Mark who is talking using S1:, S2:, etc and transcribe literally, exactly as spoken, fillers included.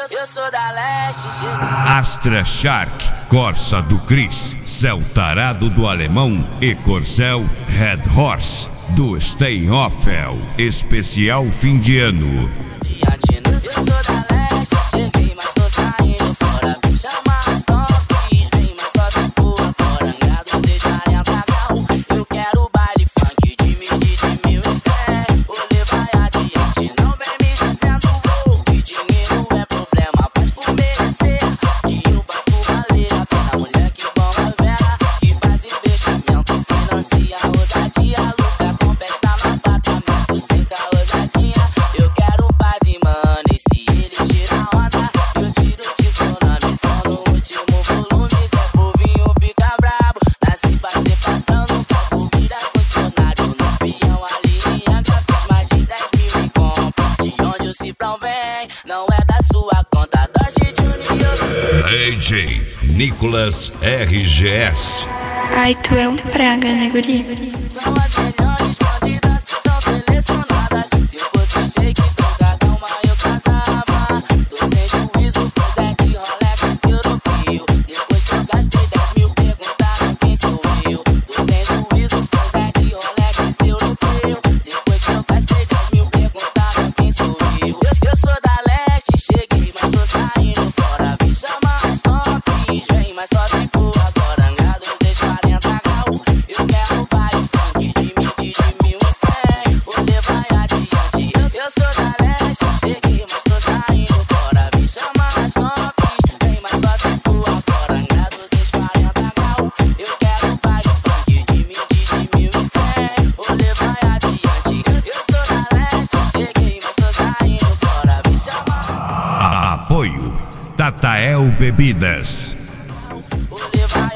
S1: Eu sou da leste, cheguei.
S2: Astra Shark, Corsa do Chris, Céu Tarado do Alemão e Corcel Red Horse do Steinhoffel. Especial fim de ano.
S1: Eu sou da leste, cheguei, mas tô saindo fora. Me chama as top, vem, mas só se for agora. Gados e quarenta grau, eu quero baile funk de mil, de mil e cem. Vou levar adiante, não vem me dizendo vou. Que dinheiro é problema, faz por merecer. Que eu faço valer a pena, mulher que bom é vera. Que faz investimento, financia ousadia. Lucra com festa no apartamento, sem da ousadinha. Eu quero paz e mano, e se ele tira onda, eu tiro de som na missão no último volume. Zé Povinho fica brabo, nasci pra ser patrão, nunca vou virar funcionário. No peão ali em Angra, fiz mais de dez mil em compra. De onde o cifrão vem, não é da sua conta. Dodge Junior
S2: D J Nicolas R G S.
S3: Ai, tu é um praga, né, guri?
S1: são as melhores bandidas que são selecionadas. Se fosse shake, tocadão, mas eu casava. Tô sem juízo, pois é de Rolex europeu. Depois que eu gastei dez mil, perguntaram quem sou eu. Tô sem juízo, pois é de Rolex europeu. Depois que eu gastei dez mil, perguntaram quem sou eu. Eu, eu sou da leste, cheguei, mas tô saindo fora. Me chama as top, vem, mas só se for agora. Angados e quarenta grau, eu quero baile funk de mil, de mil e cem. Vou levar adiante. Eu, eu sou da leste, cheguei, mas tô saindo fora. Me chama as top, vem, mas só se for agora. Angados e quarenta grau, eu quero baile funk de mil, de mil e cem. Vou levar adiante. Eu, eu sou da leste, cheguei, mas tô saindo fora. Me chama.
S2: Apoio Tatael Bebidas.
S1: Vou levar